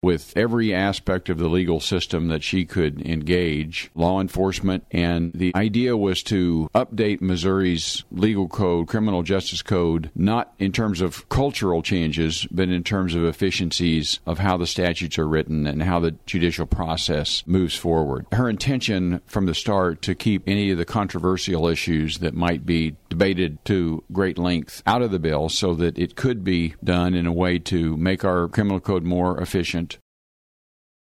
with every aspect of the legal system that she could engage, law enforcement, and the idea was to update Missouri's legal code, criminal justice code, not in terms of cultural changes, but in terms of efficiencies of how the statutes are written and how the judicial process moves forward. Her intention from the start to keep any of the controversial issues that might be debated to great length out of the bill so that it could be done in a way to make our criminal code more efficient,